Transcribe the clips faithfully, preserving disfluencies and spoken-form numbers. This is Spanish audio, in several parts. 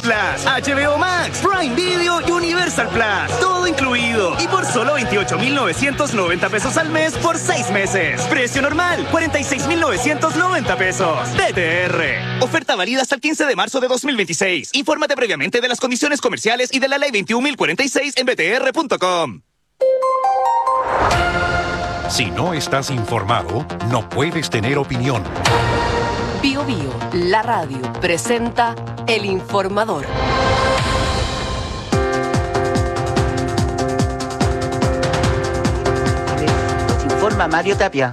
Plus, H B O Max, Prime Video y Universal Plus. Todo incluido. Y por solo veintiocho mil novecientos noventa pesos al mes por seis meses. Precio normal, cuarenta y seis mil novecientos noventa pesos. T T R. Oferta válida hasta el quince de marzo de dos mil veintiséis. Infórmate previamente de las condiciones comerciales y de la ley veintiún mil cuarenta y seis en b t r punto com. Si no estás informado, no puedes tener opinión. Bio Bio, la radio, presenta El Informador. Nos informa Mario Tapia.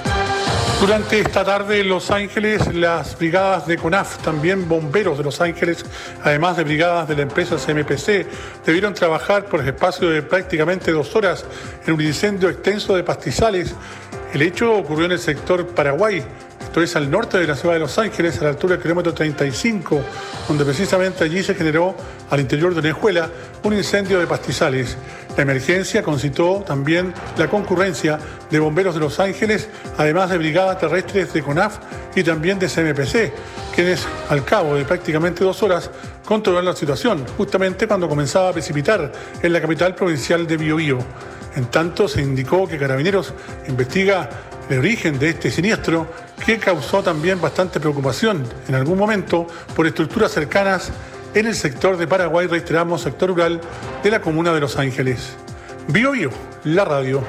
Durante esta tarde en Los Ángeles, las brigadas de CONAF, también bomberos de Los Ángeles, además de brigadas de la empresa C M P C, debieron trabajar por el espacio de prácticamente dos horas en un incendio extenso de pastizales. El hecho ocurrió en el sector Paraguay, esto es al norte de la ciudad de Los Ángeles, a la altura del kilómetro treinta y cinco, donde precisamente allí se generó, al interior de una escuela, un incendio de pastizales. La emergencia concitó también la concurrencia de bomberos de Los Ángeles, además de brigadas terrestres de CONAF y también de C M P C, quienes al cabo de prácticamente dos horas controlaron la situación, justamente cuando comenzaba a precipitar en la capital provincial de Biobío. En tanto, se indicó que Carabineros investiga el origen de este siniestro, que causó también bastante preocupación en algún momento por estructuras cercanas en el sector de Paraguay, reiteramos, sector rural de la comuna de Los Ángeles. Bio Bio, la radio.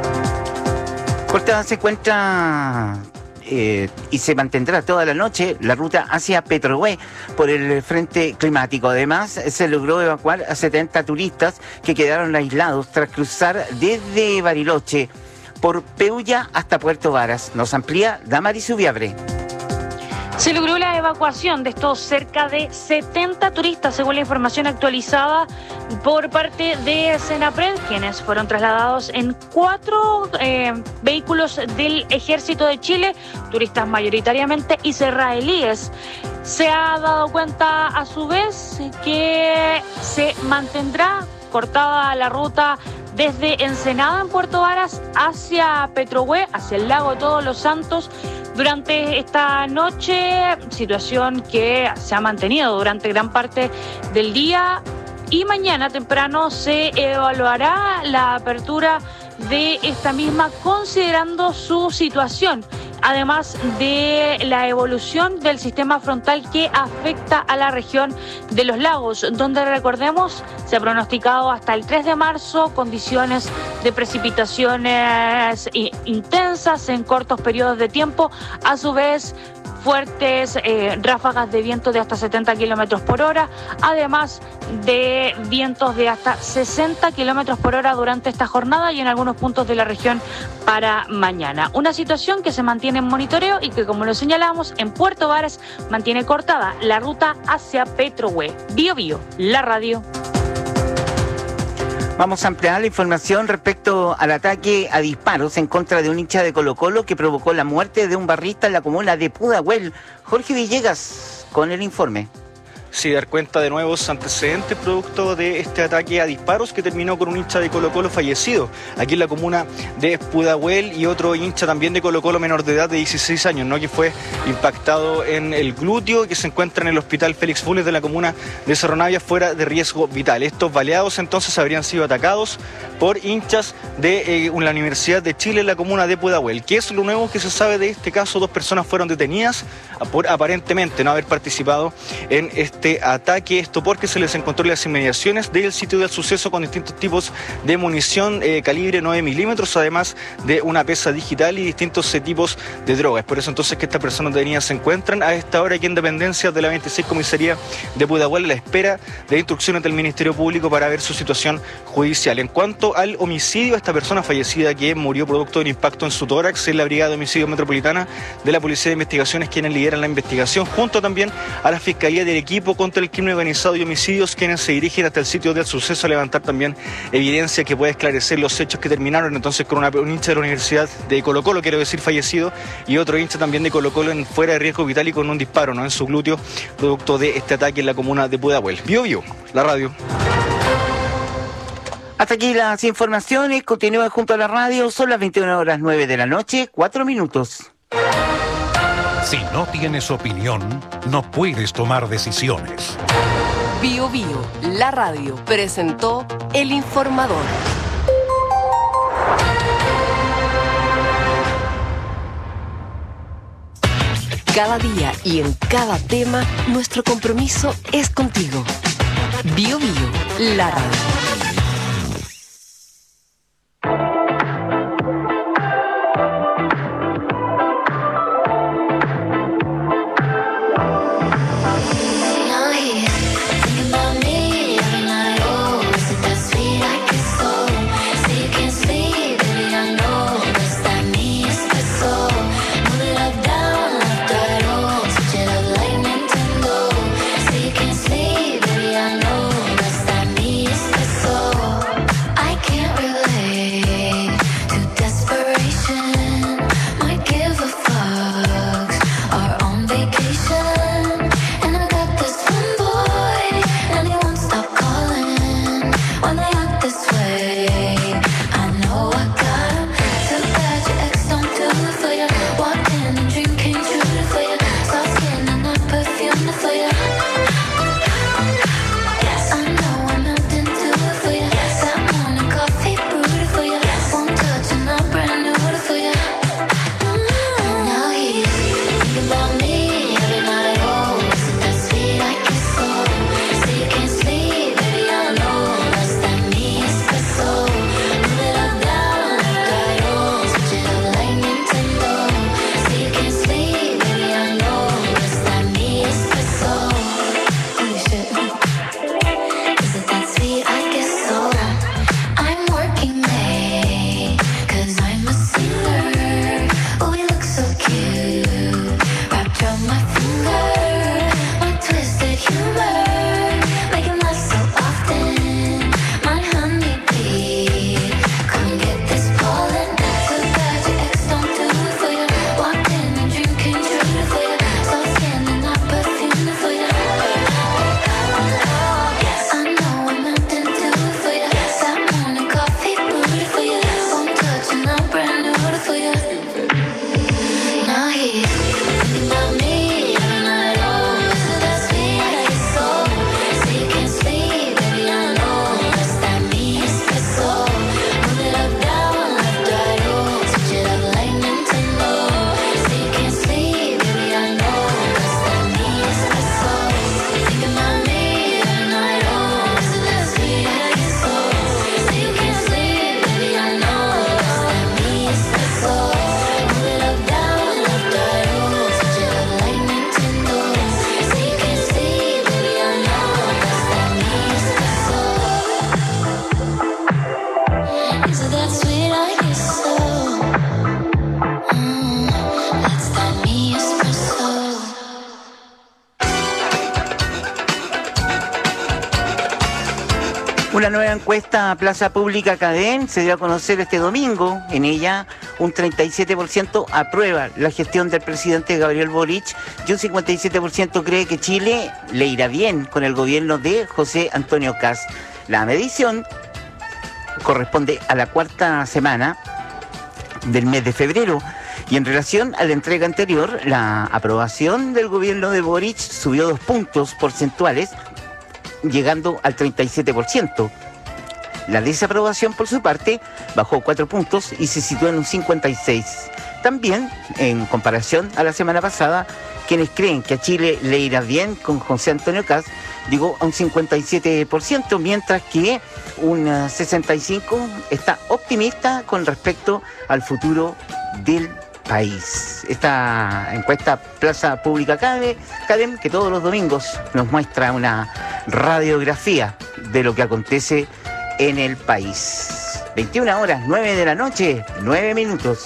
Cortada se encuentra eh, y se mantendrá toda la noche la ruta hacia Petrohue por el frente climático. Además, se logró evacuar a setenta turistas que quedaron aislados tras cruzar desde Bariloche por Peulla hasta Puerto Varas. Nos amplía Damaris Ubiabre. Se logró la evacuación de estos cerca de setenta turistas, según la información actualizada por parte de Senapred, quienes fueron trasladados en cuatro eh, vehículos del Ejército de Chile, turistas mayoritariamente israelíes. Se ha dado cuenta a su vez que se mantendrá cortada la ruta desde Ensenada en Puerto Varas hacia Petrohue, hacia el lago de Todos los Santos, durante esta noche, situación que se ha mantenido durante gran parte del día, y mañana temprano se evaluará la apertura de esta misma considerando su situación, además de la evolución del sistema frontal que afecta a la región de los lagos, donde, recordemos, se ha pronosticado hasta el tres de marzo condiciones de precipitaciones intensas en cortos periodos de tiempo, a su vez fuertes eh, ráfagas de viento de hasta setenta kilómetros por hora, además de vientos de hasta sesenta kilómetros por hora durante esta jornada y en algunos puntos de la región para mañana. Una situación que se mantiene en monitoreo y que, como lo señalamos, en Puerto Varas mantiene cortada la ruta hacia Petrohue. Bio Bio, la radio. Vamos a ampliar la información respecto al ataque a disparos en contra de un hincha de Colo-Colo que provocó la muerte de un barrista en la comuna de Pudahuel. Jorge Villegas con el informe. Sí, dar cuenta de nuevos antecedentes producto de este ataque a disparos que terminó con un hincha de Colo-Colo fallecido aquí en la comuna de Pudahuel, y otro hincha también de Colo-Colo menor de edad de dieciséis años, ¿no?, que fue impactado en el glúteo y que se encuentra en el hospital Félix Funes de la comuna de Cerro Navia fuera de riesgo vital. Estos baleados entonces habrían sido atacados por hinchas de eh, la Universidad de Chile en la comuna de Pudahuel. ¿Qué es lo nuevo que se sabe de este caso? Dos personas fueron detenidas por aparentemente no haber participado en este ataque, esto porque se les encontró en las inmediaciones del sitio del suceso con distintos tipos de munición eh, calibre nueve milímetros, además de una pesa digital y distintos eh, tipos de drogas. Por eso entonces que estas personas detenidas se encuentran a esta hora aquí en dependencias de la veintiséis Comisaría de Pudahuel a la espera de instrucciones del Ministerio Público para ver su situación judicial. En cuanto al homicidio, esta persona fallecida que murió producto de un impacto en su tórax, es la Brigada de Homicidio Metropolitana de la Policía de Investigaciones quienes lideran la investigación, junto también a la Fiscalía del Equipo contra el Crimen Organizado y Homicidios, quienes se dirigen hasta el sitio del suceso a levantar también evidencia que puede esclarecer los hechos que terminaron entonces con una, un hincha de la Universidad de Colo-Colo, quiero decir fallecido, y otro hincha también de Colo-Colo en fuera de riesgo vital y con un disparo, ¿no?, en su glúteo, producto de este ataque en la comuna de Pudahuel. Bio Bio, la radio. Hasta aquí las informaciones, continúen junto a la radio, son las veintiuna horas nueve de la noche, cuatro minutos. Si no tienes opinión, no puedes tomar decisiones. Bio Bio, la radio, presentó El Informador. Cada día y en cada tema, nuestro compromiso es contigo. Bio Bio, la radio. Una nueva encuesta a Plaza Pública Cadem se dio a conocer este domingo. En ella, un treinta y siete por ciento aprueba la gestión del presidente Gabriel Boric y un cincuenta y siete por ciento cree que Chile le irá bien con el gobierno de José Antonio Kast. La medición corresponde a la cuarta semana del mes de febrero. Y en relación a la entrega anterior, la aprobación del gobierno de Boric subió dos puntos porcentuales, llegando al treinta y siete por ciento. La desaprobación, por su parte, bajó cuatro puntos y se situó en un cincuenta y seis por ciento. También, en comparación a la semana pasada, quienes creen que a Chile le irá bien con José Antonio Kast llegó a un cincuenta y siete por ciento, mientras que un sesenta y cinco por ciento está optimista con respecto al futuro del país. Esta encuesta Plaza Pública Cadem, que todos los domingos nos muestra una radiografía de lo que acontece en el país. veintiuna horas, nueve de la noche, nueve minutos.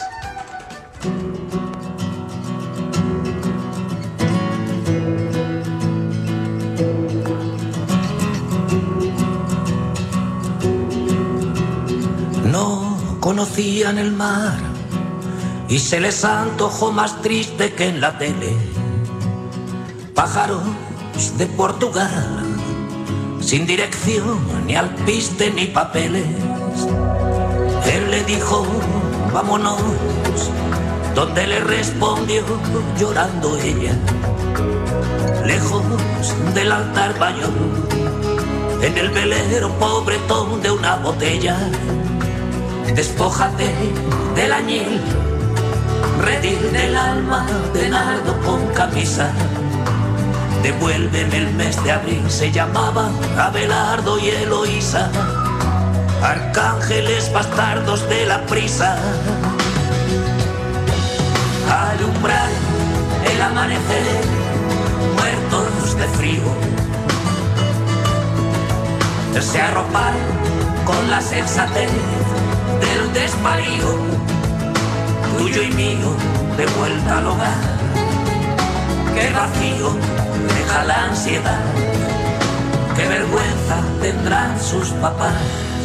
No conocían el mar y se les antojó más triste que en la tele. Pájaros de Portugal, sin dirección, ni alpiste, ni papeles. Él le dijo, vámonos, donde le respondió llorando ella, lejos del altar mayor, en el velero pobretón de una botella. Despójate del añil, redil del alma de nardo con camisa. Devuélveme el mes de abril, se llamaba Abelardo y Eloísa, arcángeles bastardos de la prisa. Alumbrar el amanecer, muertos de frío, se arropar con la sensatez del desvarío, tuyo y mío, de vuelta al hogar. Qué vacío deja la ansiedad, qué vergüenza tendrán sus papás.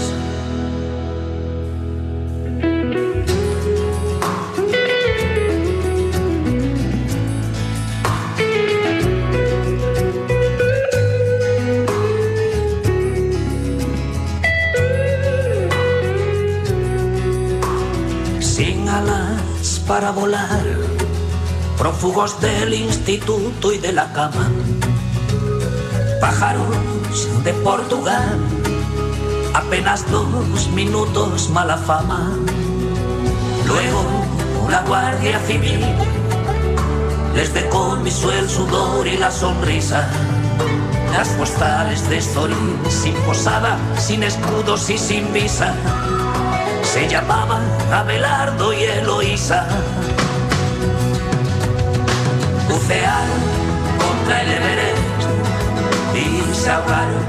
Para volar, prófugos del instituto y de la cama, pájaros de Portugal, apenas dos minutos mala fama. Luego la Guardia Civil les decomisó el sudor y la sonrisa. Las postales de Estoril, sin posada, sin escudos y sin visa, se llamaban Abelardo y Eloísa. Bucearon contra el Everest y se ahogaron.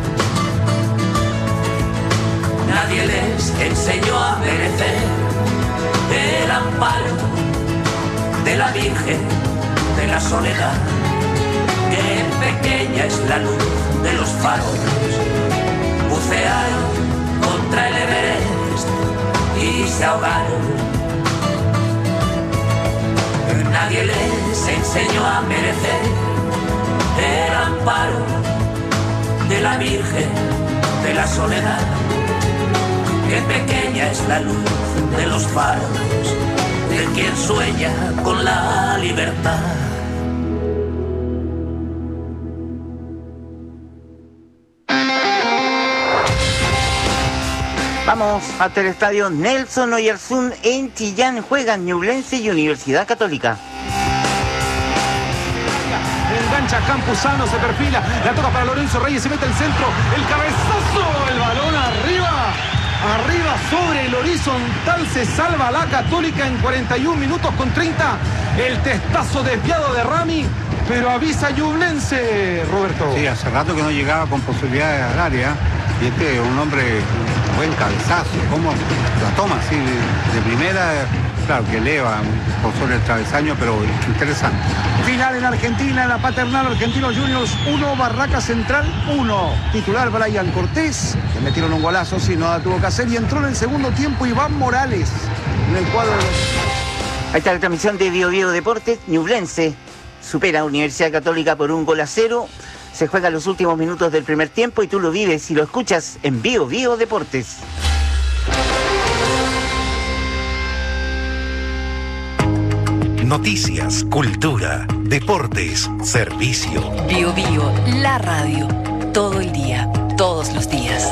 Nadie les enseñó a merecer el amparo de la Virgen de la Soledad. Qué pequeña es la luz de los faros. Bucearon contra el Everest y se ahogaron. Nadie les enseñó a merecer el amparo de la Virgen de la Soledad. Qué pequeña es la luz de los faros de quien sueña con la libertad. Vamos hasta el estadio Nelson Oyarzún en Chillán. Juegan Ñublense y Universidad Católica. Engancha Campuzano, se perfila, la toca para Lorenzo Reyes, se mete el centro, el cabezazo, el balón arriba, arriba sobre el horizontal, se salva la Católica en cuarenta y un minutos con treinta, el testazo desviado de Rami, pero avisa Ñublense, Roberto. Sí, hace rato que no llegaba con posibilidades al área, y este es un hombre, un buen cabezazo, como la toma así de, de primera. Claro que eleva por sobre el travesaño, pero interesante. Final en Argentina, en la Paternal, Argentinos Juniors uno, Barraca Central uno. Titular Brian Cortés, le metieron un golazo, si no tuvo que hacer, y entró en el segundo tiempo Iván Morales en el cuadro de los... Ahí está la transmisión de Bio Bio Deportes. Ñublense supera a Universidad Católica por un gol a cero. Se juega los últimos minutos del primer tiempo y tú lo vives y lo escuchas en Bio Bio Deportes. Noticias, cultura, deportes, servicio. Bio Bio, la radio. Todo el día, todos los días.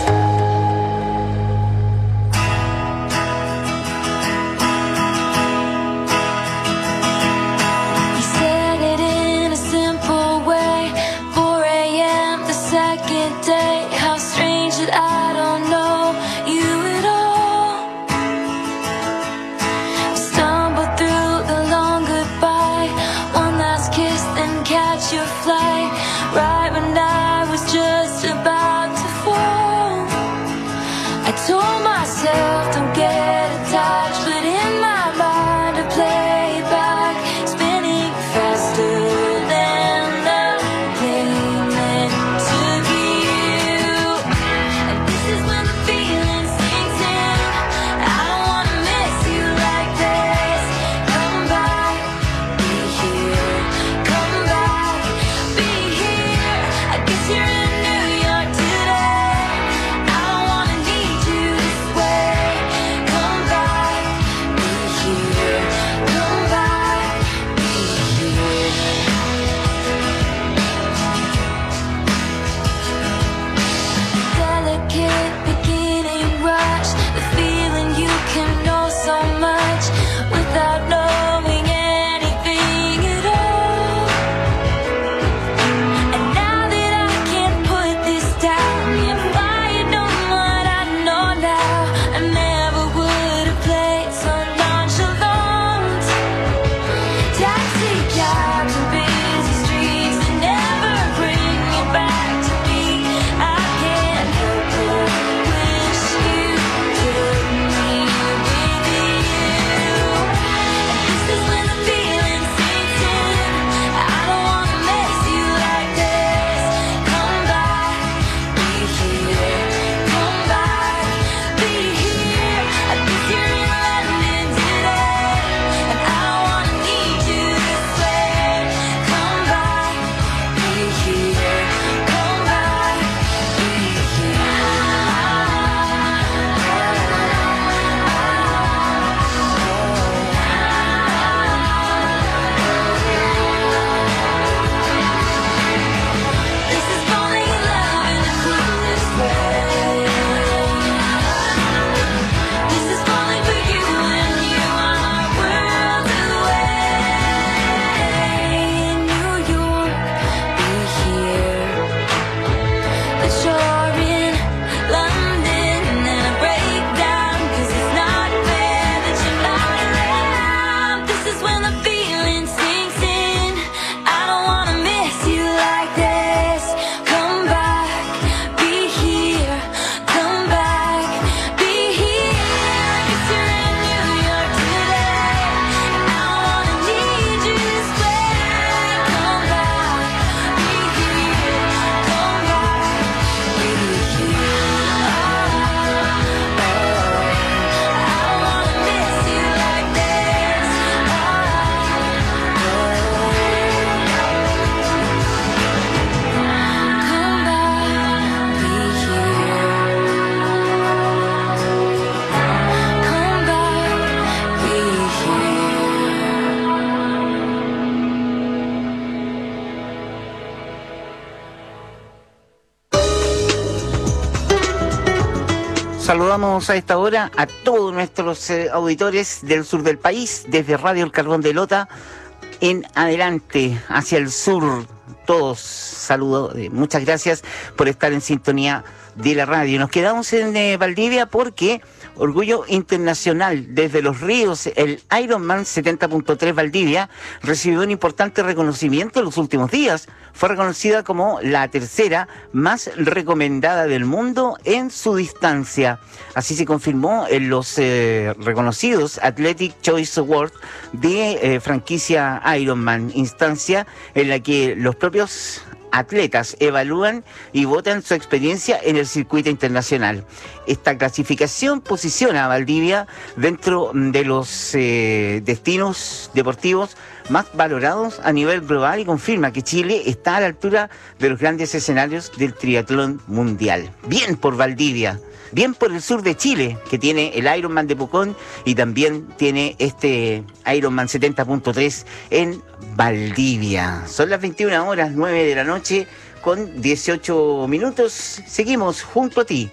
Saludamos a esta hora a todos nuestros eh, auditores del sur del país, desde Radio El Carbón de Lota en adelante, hacia el sur. Todos saludos, eh, muchas gracias por estar en sintonía de la radio. Nos quedamos en eh, Valdivia porque Orgullo Internacional desde Los Ríos, el Ironman setenta punto tres Valdivia recibió un importante reconocimiento en los últimos días. Fue reconocida como la tercera más recomendada del mundo en su distancia. Así se confirmó en los eh, reconocidos Athletic Choice Awards de eh, franquicia Ironman, instancia en la que los propios atletas evalúan y votan su experiencia en el circuito internacional. Esta clasificación posiciona a Valdivia dentro de los eh, destinos deportivos más valorados a nivel global y confirma que Chile está a la altura de los grandes escenarios del triatlón mundial. Bien por Valdivia, bien por el sur de Chile, que tiene el Ironman de Pucón y también tiene este Ironman setenta punto tres en Valdivia. Son las veintiuna horas, nueve de la noche con dieciocho minutos. Seguimos junto a ti.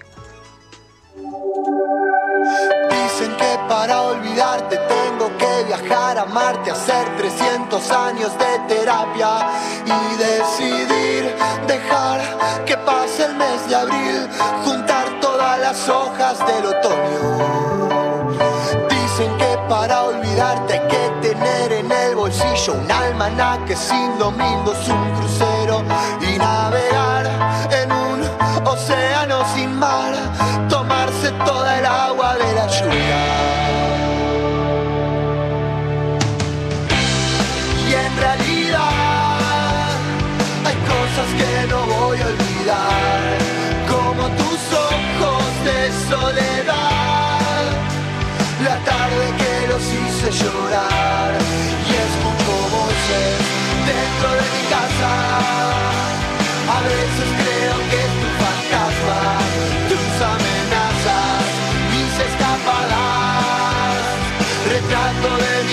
Dicen que para olvidarte tengo que viajar a Marte, hacer trescientos años de terapia y decidir dejar que pase el mes de abril, juntar todas las hojas del otoño. Dicen que para olvidarte hay que tener en el bolsillo un almanaque sin domingos, un crucero y navegar en un océano sin mar, tomarse toda el agua de la lluvia. Y en realidad hay cosas que no voy a olvidar, como tus ojos de soledad, la tarde que los hice llorar, y escucho voces dentro de mi casa. A veces creo que es tu fantasma, tus amenazas, mis escapadas, retrato de mi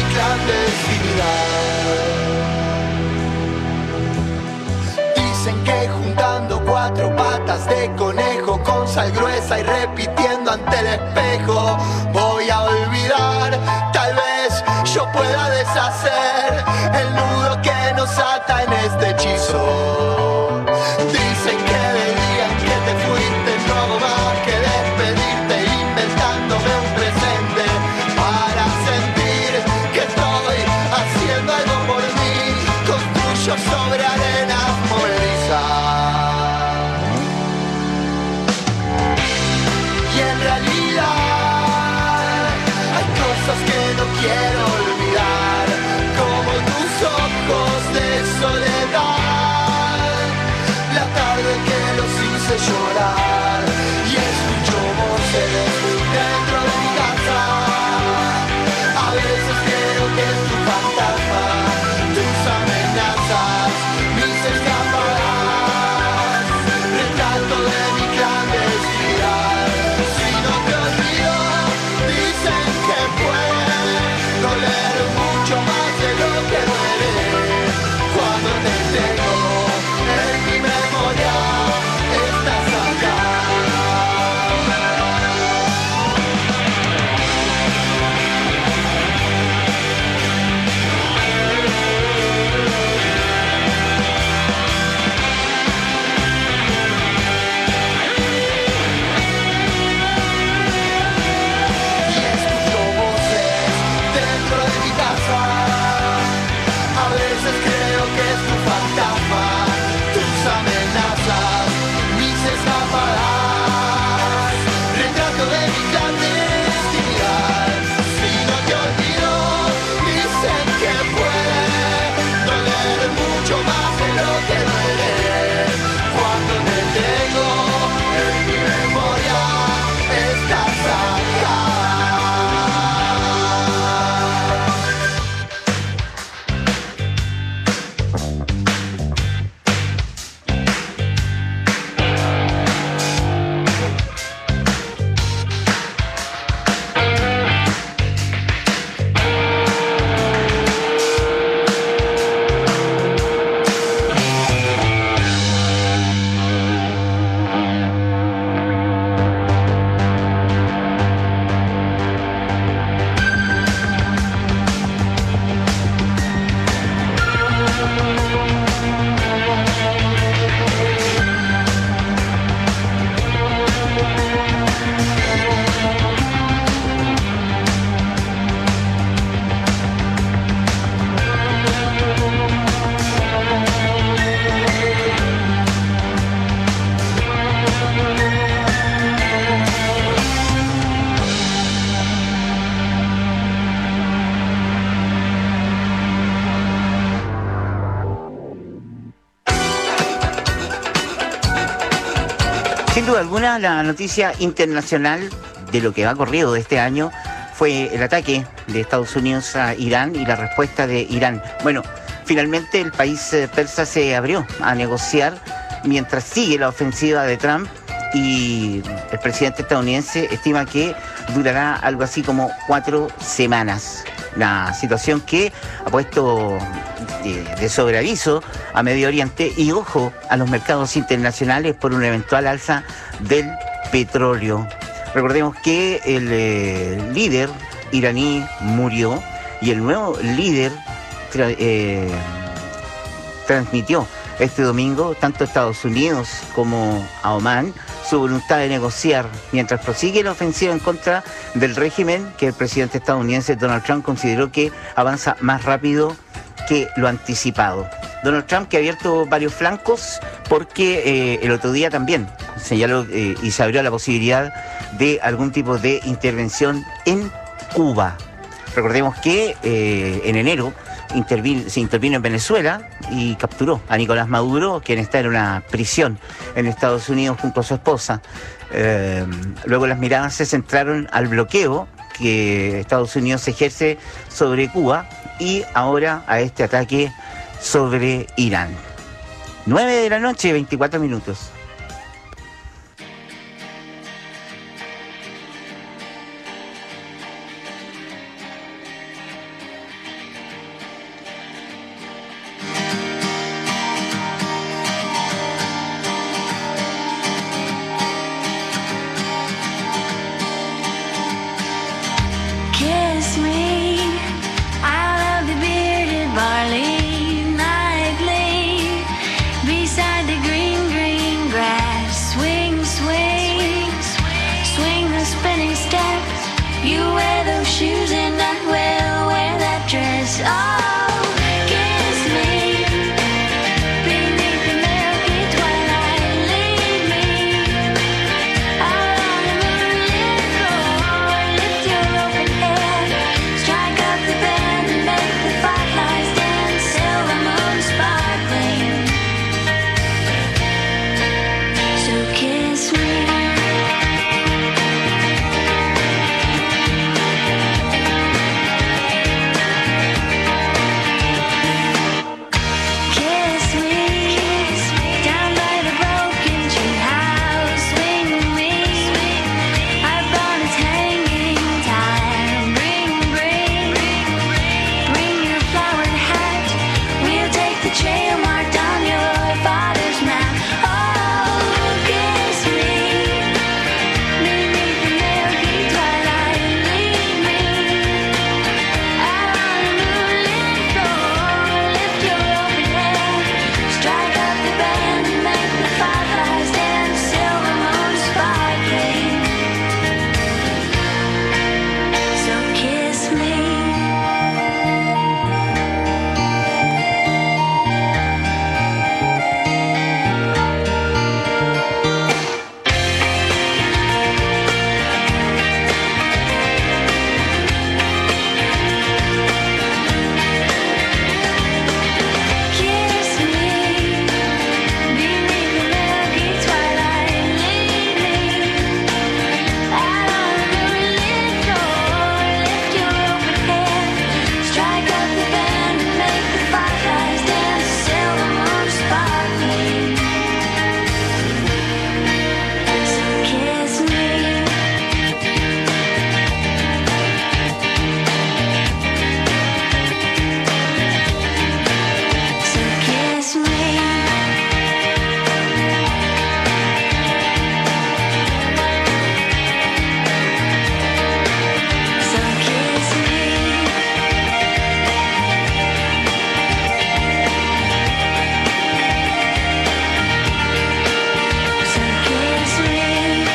clandestinidad. Dicen que juntando cuatro patas de conejo con sal gruesa y repitiendo ante el espejo voy a olvidar, tal vez yo pueda deshacer el nudo que nos ata en este hechizo. Dicen que del día en que te fuiste no hago más que despedirte, inventándome un presente para sentir que estoy haciendo algo por mí. Construyo sobre arenas movedizas. Y en realidad hay cosas que no quiero olvidar, como tus ojos de soledad, la tarde que los hice llorar, y escucho voces dentro de mi casa. A veces creo que es tu fantasma, tus amenazas, mis escapadas, retrato de mi clandestinidad. Si no te olvido, dicen que puede doler mucho más de lo que duele cuando te tengo en mi memoria. Estás acá. Sin duda alguna, la noticia internacional de lo que ha ocurrido de este año fue el ataque de Estados Unidos a Irán y la respuesta de Irán. Bueno, finalmente el país persa se abrió a negociar mientras sigue la ofensiva de Trump y el presidente estadounidense estima que durará algo así como cuatro semanas. La situación que ha puesto de, de sobreaviso a Medio Oriente y ojo a los mercados internacionales por una eventual alza del petróleo. Recordemos que el eh, líder iraní murió y el nuevo líder tra- eh, transmitió este domingo tanto a Estados Unidos como a Omán su voluntad de negociar mientras prosigue la ofensiva en contra del régimen que el presidente estadounidense Donald Trump consideró que avanza más rápido que lo anticipado. Donald Trump que ha abierto varios flancos porque eh, el otro día también señaló eh, y se abrió la posibilidad de algún tipo de intervención en Cuba. Recordemos que eh, en enero intervino, se intervino en Venezuela y capturó a Nicolás Maduro, quien está en una prisión en Estados Unidos junto a su esposa. Eh, luego las miradas se centraron al bloqueo que Estados Unidos ejerce sobre Cuba y ahora a este ataque sobre Irán. nueve de la noche, veinticuatro minutos. Kiss me out of the bearded barley nightly beside the green, green grass. Swing, swing, swing the spinning step. You wear those shoes and I will wear that dress. Oh, kiss me beneath the milky twilight. Lead me out on the moonlit floor. Lift your open head, strike up the band and make the fireflies dance. Silver moon sparkling. So kiss me. Kiss me, down by the broken tree house. Swing me, upon its hanging time. Bring, bring, bring your flowered hat. We'll take the trail marked on your father's map. Oh, kiss me beneath the milky twilight. Lead me out on the moonlit floor. Lift your open head, strike up the band and make the fireflies dance. Silver moon sparkling. So kiss me. Kiss me beneath the milky twilight. Lead me out on the moonlit floor. Lift your open head, strike up the band and make the fireflies dance. Silver moon sparkling. So kiss me. So kiss me. So kiss me. So kiss me.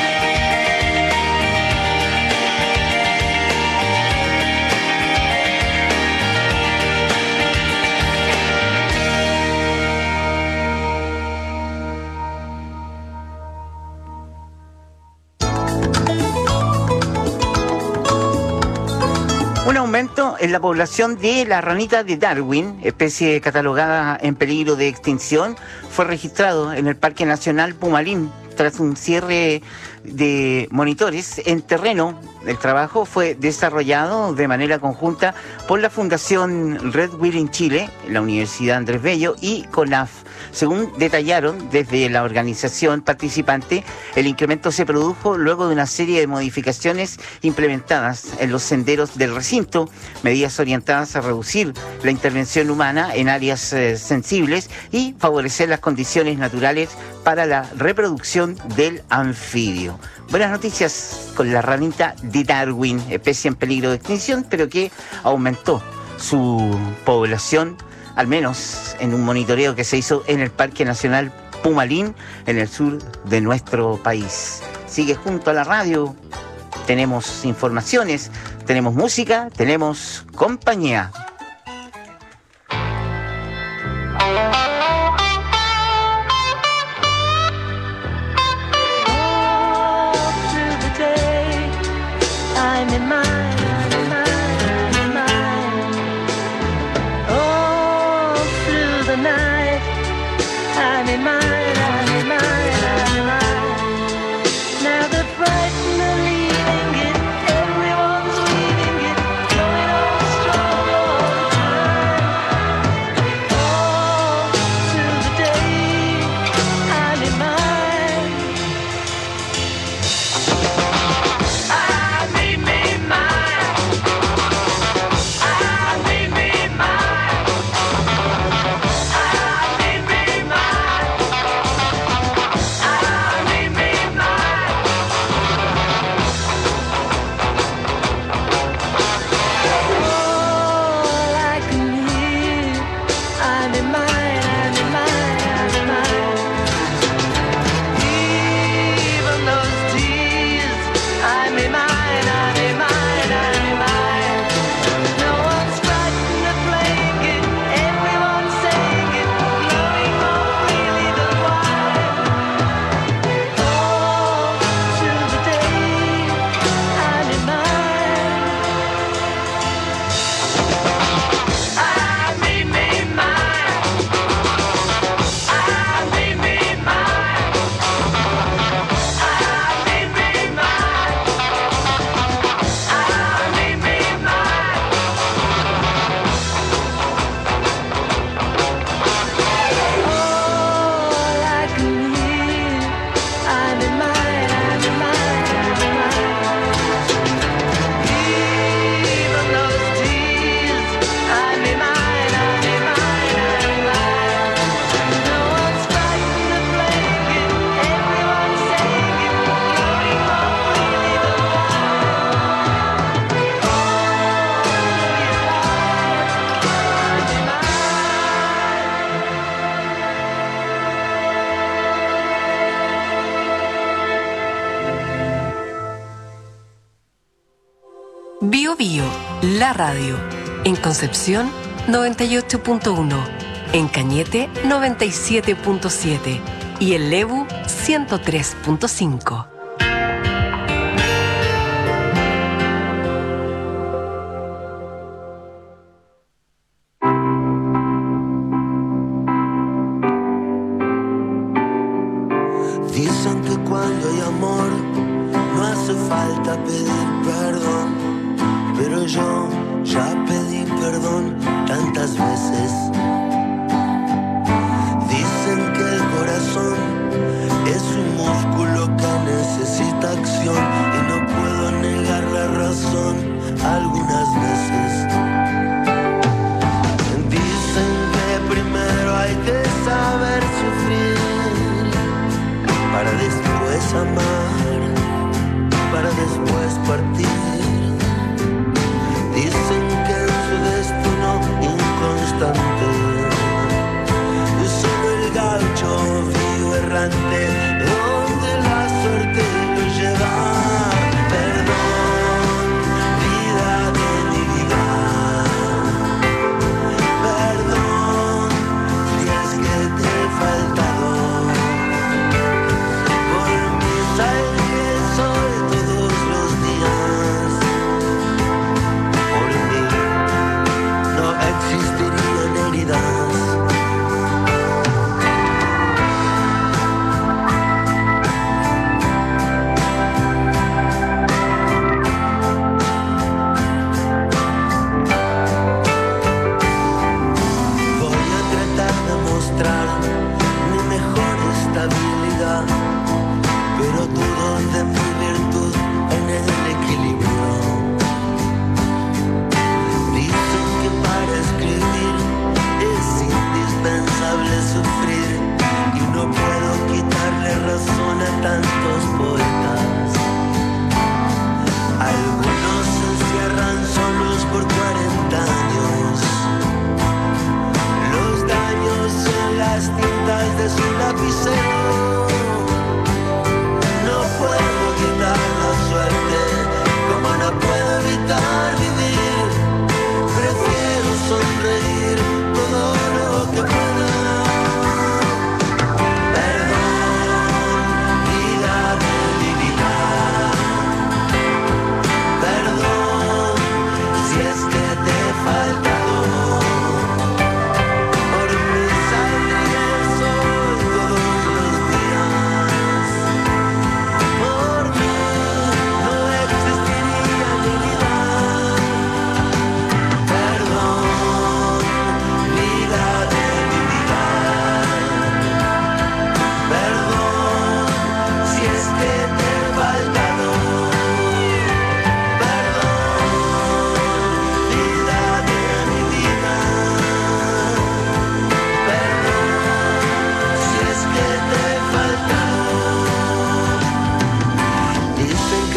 Un aumento en la población de la ranita de Darwin, especie catalogada en peligro de extinción, fue registrado en el Parque Nacional Pumalín tras un cierre de monitores en terreno. El trabajo fue desarrollado de manera conjunta por la Fundación Red Wheel en Chile, la Universidad Andrés Bello y CONAF. Según detallaron desde la organización participante, el incremento se produjo luego de una serie de modificaciones implementadas en los senderos del recinto, medidas orientadas a reducir la intervención humana en áreas eh, sensibles y favorecer las condiciones naturales para la reproducción del anfibio. Buenas noticias con la ranita de Darwin, especie en peligro de extinción, pero que aumentó su población, al menos en un monitoreo que se hizo en el Parque Nacional Pumalín, en el sur de nuestro país. Sigue junto a la radio, tenemos informaciones, tenemos música, tenemos compañía. I'm in mine, I'm in mine, I'm in mine. All through the night, I'm in mine, I'm in mine, I'm in mine. Now the frightened are leaving it, everyone's leaving it, going on strong all the time. All through the day, I'm in mine. Bio Bio, la radio. En Concepción, noventa y ocho punto uno. En Cañete, noventa y siete punto siete. Y en Lebu, ciento tres punto cinco. Dicen que cuando hay amor no hace falta pedir perdón, pero yo ya pedí perdón tantas veces. Dicen que el corazón es un músculo que necesita acción y no puedo negar la razón algunas veces. Dicen que primero hay que saber sufrir para después amar, para después partir. Dicen que en su destino inconstante solo el gaucho vivo errante, donde la suerte lo lleva. Perdón, vida de mi vida. Perdón, si es que te he faltado. Por mi sangre soy todos los días. Por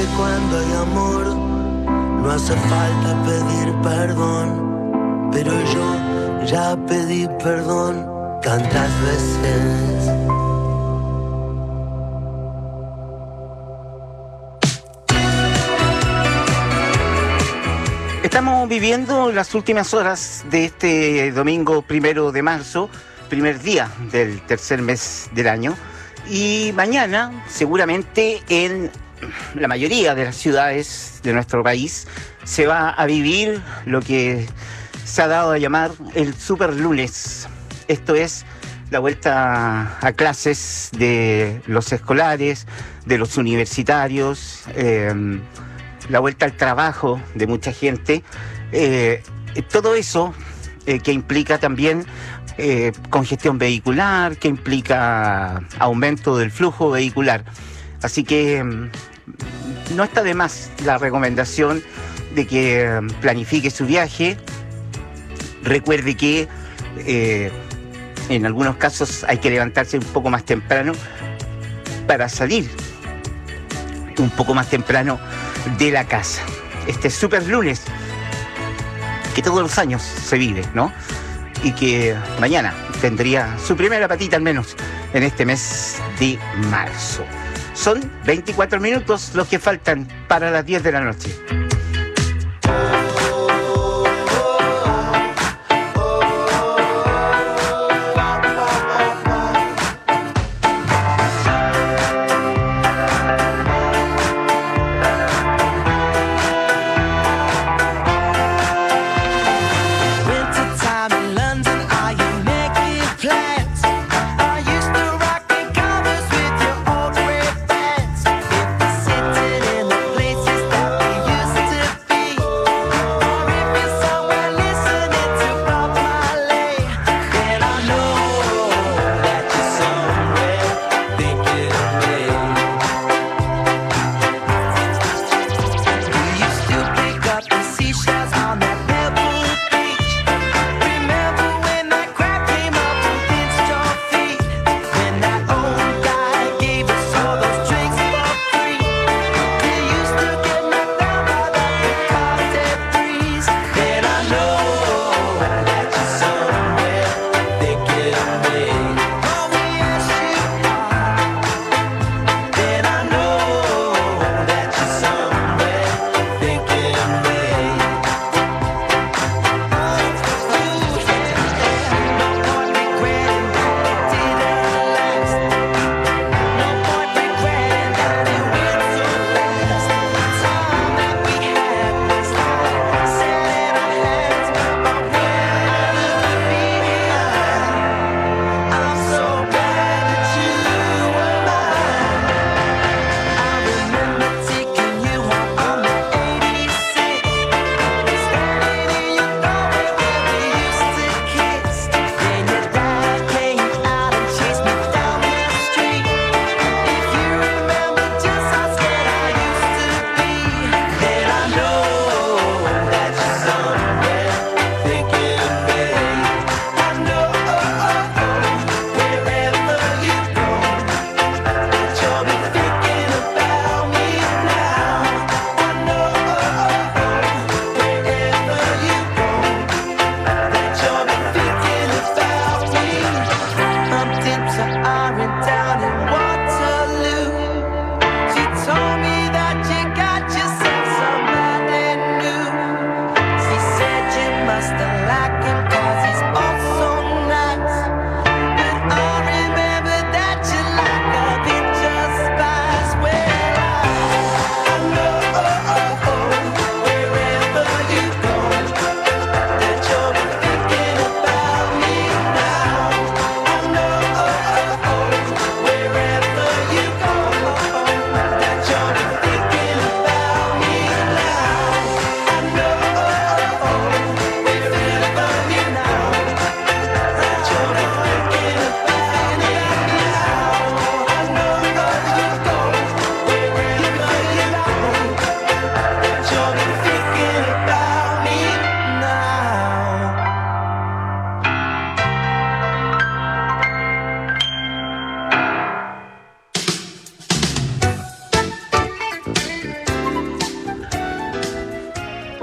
que cuando hay amor no hace falta pedir perdón, pero yo ya pedí perdón tantas veces. Estamos viviendo las últimas horas de este domingo primero de marzo, primer día del tercer mes del año, y mañana seguramente en la mayoría de las ciudades de nuestro país se va a vivir lo que se ha dado a llamar el super lunes. Esto es la vuelta a clases de los escolares, de los universitarios, eh, la vuelta al trabajo de mucha gente, eh, todo eso eh, que implica también eh, congestión vehicular, que implica aumento del flujo vehicular. Así que eh, no está de más la recomendación de que eh, planifique su viaje. Recuerde que eh, en algunos casos hay que levantarse un poco más temprano para salir un poco más temprano de la casa. Este super lunes que todos los años se vive, ¿no? Y que mañana tendría su primera patita al menos en este mes de marzo. Son veinticuatro minutos los que faltan para las diez de la noche. Sitting in the places that we used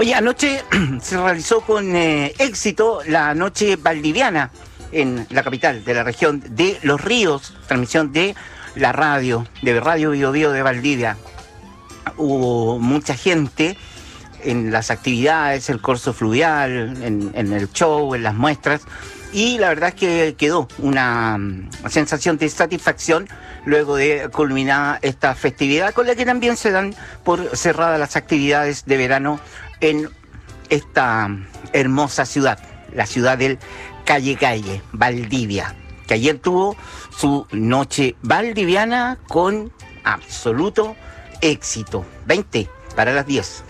Oye, anoche se realizó con eh, éxito la noche valdiviana en la capital de la región de Los Ríos, transmisión de la radio, de Radio Bio Bio de Valdivia. Hubo mucha gente en las actividades, el corso fluvial, en, en el show, en las muestras, y la verdad es que quedó una sensación de satisfacción luego de culminada esta festividad, con la que también se dan por cerradas las actividades de verano en esta hermosa ciudad, la ciudad del Calle Calle, Valdivia, que ayer tuvo su noche valdiviana con absoluto éxito. veinte para las diez.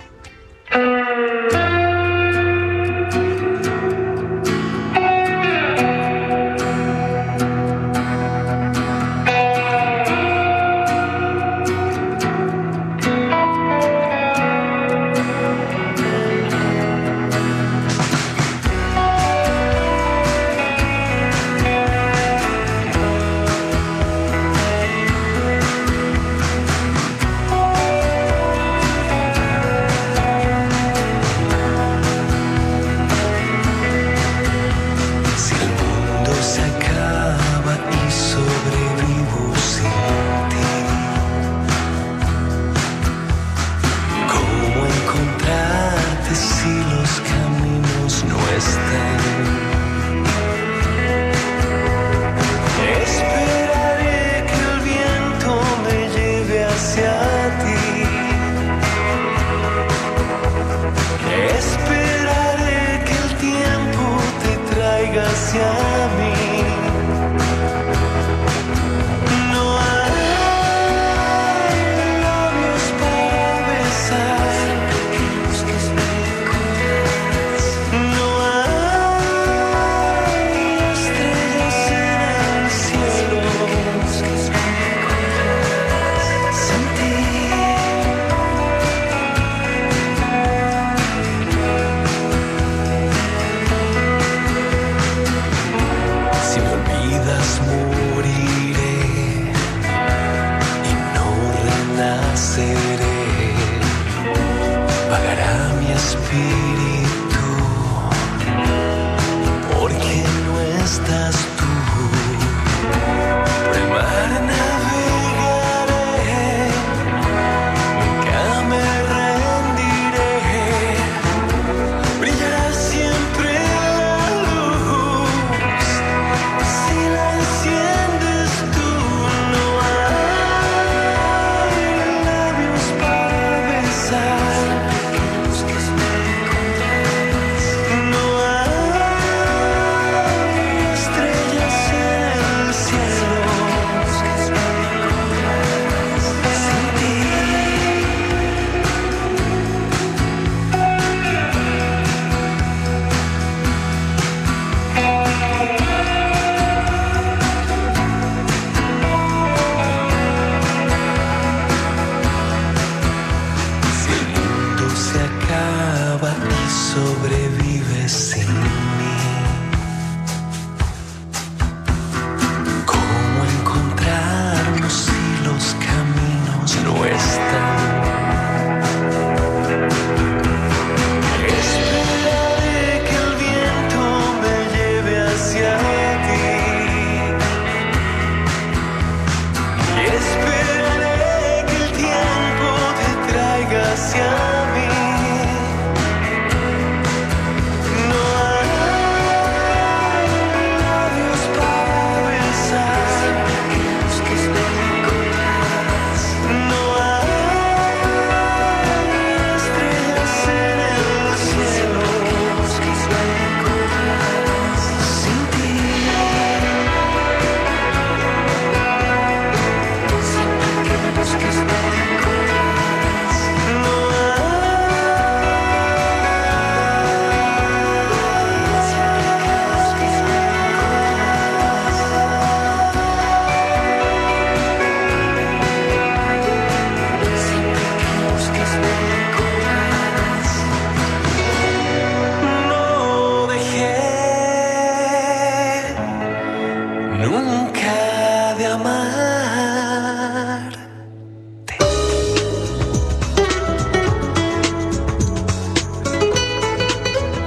No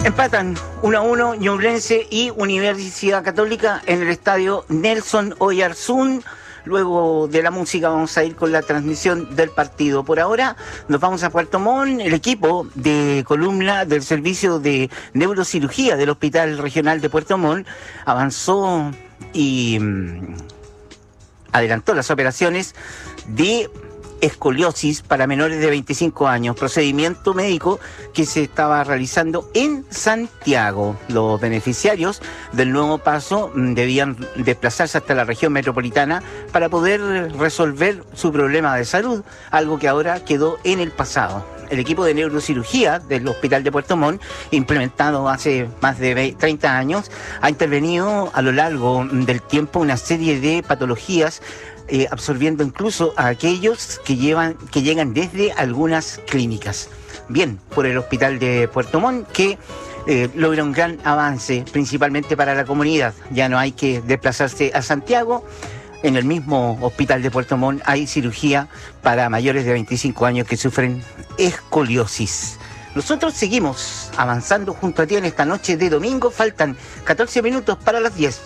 Empatan uno a uno Ñublense y Universidad Católica en el estadio Nelson Oyarzún. Luego de la música vamos a ir con la transmisión del partido. Por ahora nos vamos a Puerto Montt. El equipo de columna del servicio de neurocirugía del Hospital Regional de Puerto Montt avanzó y mmm, adelantó las operaciones de escoliosis para menores de veinticinco años, procedimiento médico que se estaba realizando en Santiago. Los beneficiarios del nuevo paso debían desplazarse hasta la región metropolitana para poder resolver su problema de salud, algo que ahora quedó en el pasado. El equipo de neurocirugía del Hospital de Puerto Montt, implementado hace más de treinta años, ha intervenido a lo largo del tiempo una serie de patologías, Eh, absorbiendo incluso a aquellos que llevan que llegan desde algunas clínicas. Bien, por el Hospital de Puerto Montt, que eh, logra un gran avance, principalmente para la comunidad. Ya no hay que desplazarse a Santiago. En el mismo Hospital de Puerto Montt hay cirugía para mayores de veinticinco años que sufren escoliosis. Nosotros seguimos avanzando junto a ti en esta noche de domingo. Faltan catorce minutos para las diez.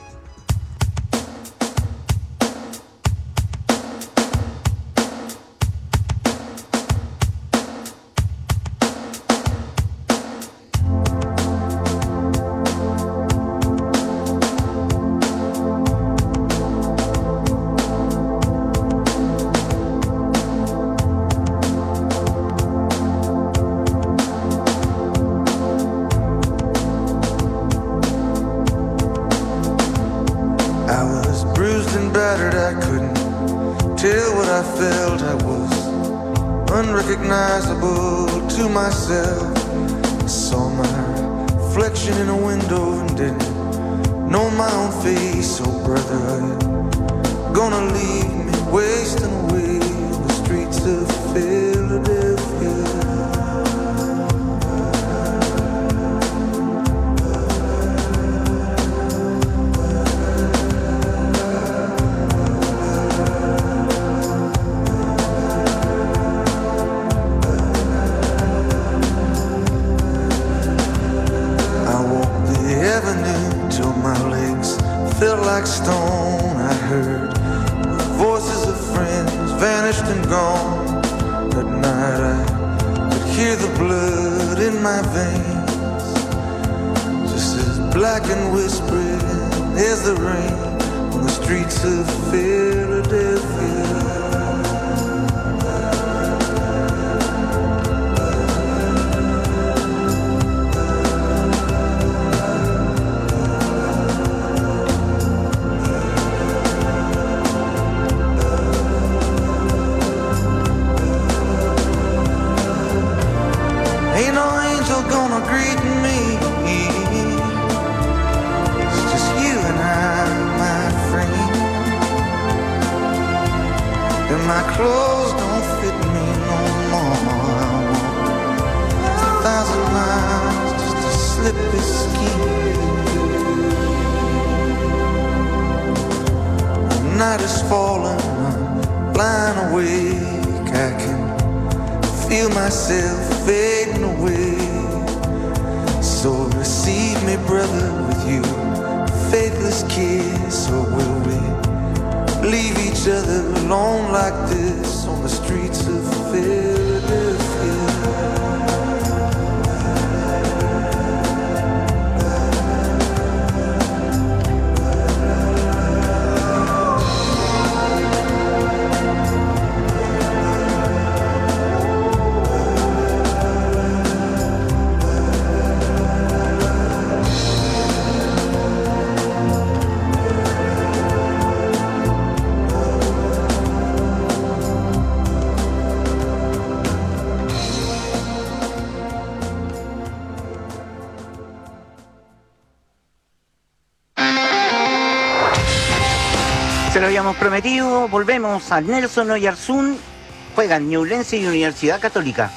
Se lo habíamos prometido, volvemos al Nelson Oyarzún, juegan Ñublense y Universidad Católica.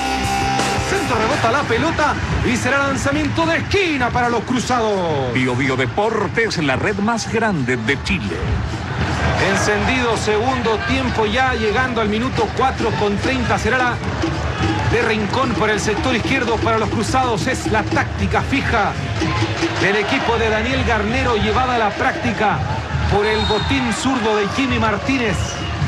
Centro, rebota la pelota y será lanzamiento de esquina para los cruzados. Bio Bio Deportes, la red más grande de Chile. Encendido segundo tiempo ya, llegando al minuto cuatro con treinta. Será la de Rincón por el sector izquierdo para los cruzados. Es la táctica fija del equipo de Daniel Garnero, llevada a la práctica por el botín zurdo de Jimmy Martínez.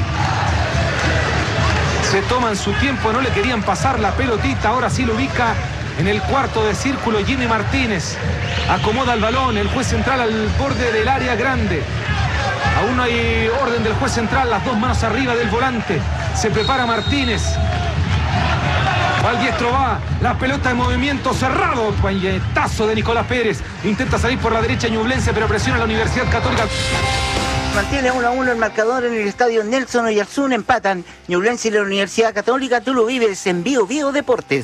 Se toman su tiempo, no le querían pasar la pelotita. Ahora sí lo ubica en el cuarto de círculo Jimmy Martínez. Acomoda el balón, el juez central al borde del área grande. Aún no hay orden del juez central, las dos manos arriba del volante. Se prepara Martínez. Al diestro va, la pelota en movimiento cerrado. Puñetazo de Nicolás Pérez. Intenta salir por la derecha Ñublense, pero presiona la Universidad Católica. Mantiene uno a uno el marcador en el estadio Nelson Oyarzún. Empatan Ñublense y la Universidad Católica. Tú lo vives en Bio Bio Deportes.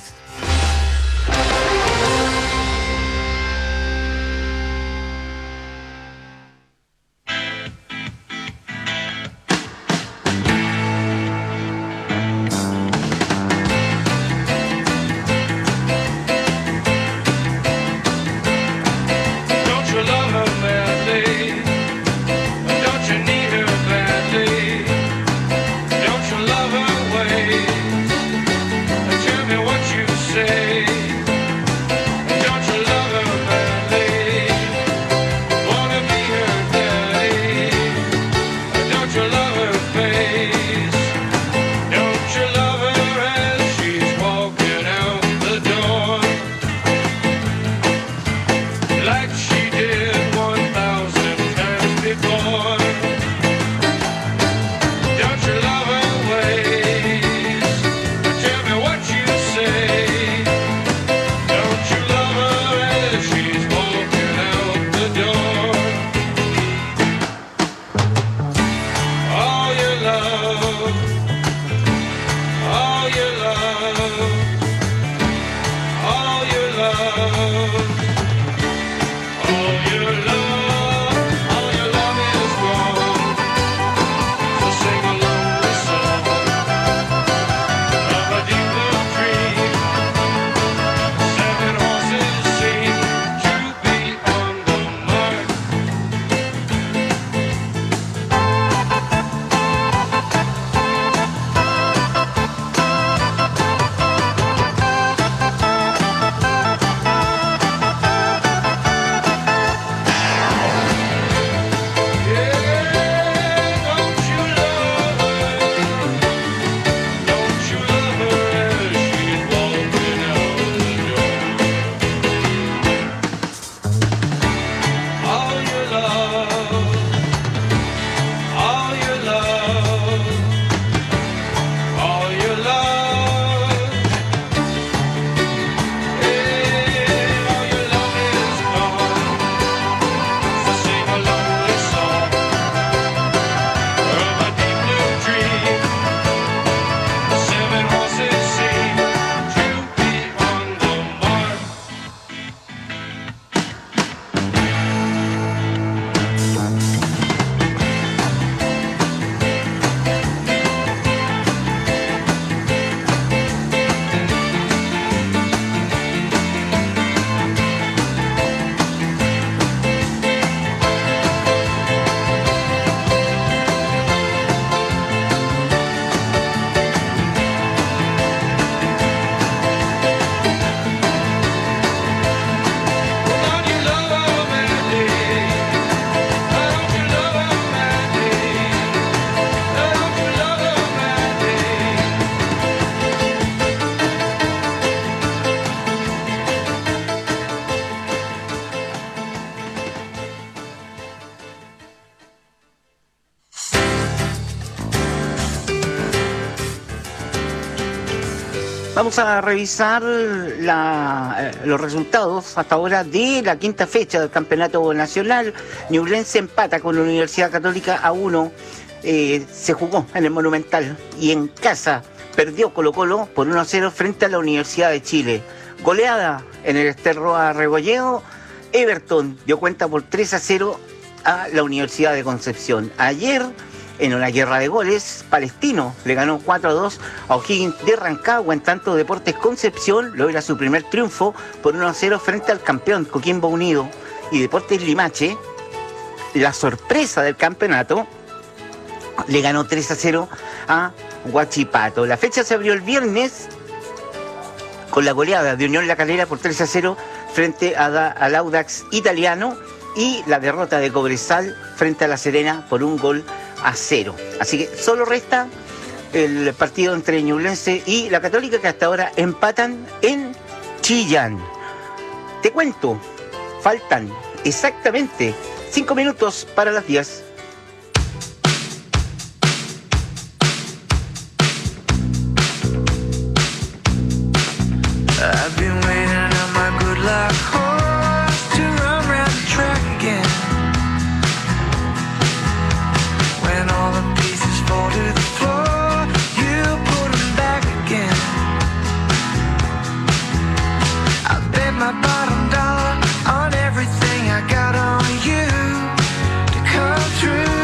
Vamos a revisar la, eh, los resultados hasta ahora de la quinta fecha del Campeonato Nacional. Ñublense empata con la Universidad Católica a uno. Eh, se jugó en el Monumental y en casa perdió Colo-Colo por uno a cero frente a la Universidad de Chile. Goleada en el Ester Roa Regolleo. Everton dio cuenta por tres a cero a la Universidad de Concepción. Ayer, en una guerra de goles, Palestino le ganó cuatro a dos a O'Higgins de Rancagua, en tanto Deportes Concepción logra su primer triunfo por uno a cero frente al campeón Coquimbo Unido. Y Deportes Limache, la sorpresa del campeonato, le ganó tres a cero a Huachipato. La fecha se abrió el viernes con la goleada de Unión La Calera por tres a cero frente a da, al Audax Italiano y la derrota de Cobresal frente a La Serena por un gol a cero. Así que solo resta el partido entre Ñublense y la Católica, que hasta ahora empatan en Chillán. Te cuento, faltan exactamente cinco minutos para las diez. I've been waiting on my good luck horse to run round the track again. When all the pieces fall to the floor, you put them back again. I bet my bottom dollar on everything I got on you to come through.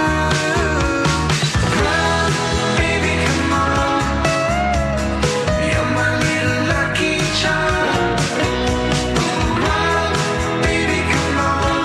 Run, baby, come on. You're my little lucky charm. Run, baby, come on.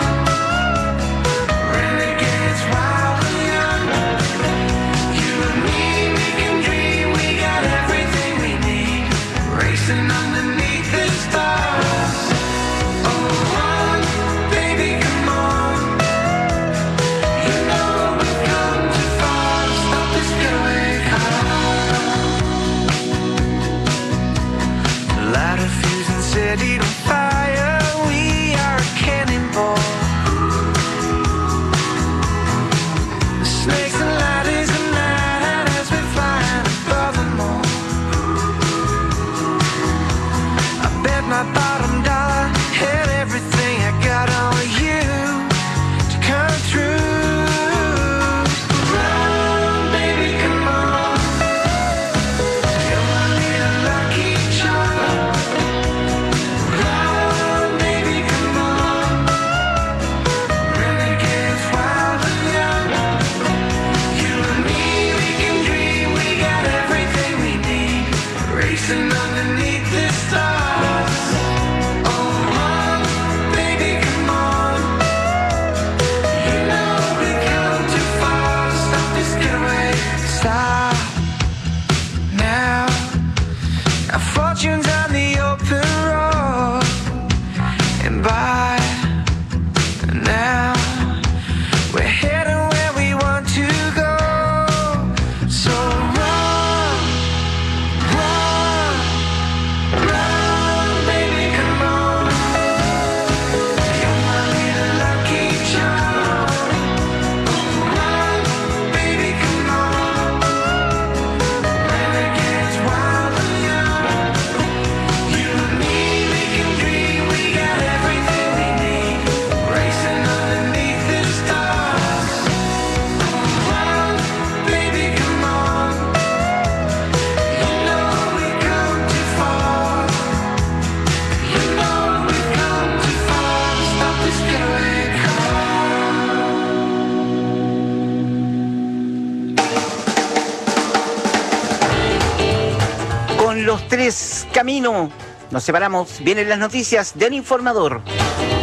Renegades wild and young. You and me, we can dream. We got everything we need. Racing underneath the stars. Oh, run, baby, come on. You know we've come too far to stop this getaway car. Light a fuse and set it on fire. We are a cannonball. The snakes and ladders and night as we're flying above them all. I bet my bottom dollar had everything I got on you to come through. Run, baby, come on. You're my little lucky charm. Run, baby, come on. Renegades wild and young. You and me, we can dream. We got everything we need. Racing underneath the stars. Oh, run, baby, come on. You know we've come too far to stop this getaway. Stop now. Our fortunes on the open road, and by now we're heading where we want to go. So run, run, run, baby, come on. You're my little lucky charm. Run, baby, come on. Renegades wild and young. You and me, we can dream. We got everything we need. Racing underneath the stars. Run, baby, come on. You know we've come too far. You know we've come too far to stop this getaway car. Con los tres caminos nos separamos. Vienen las noticias del informador.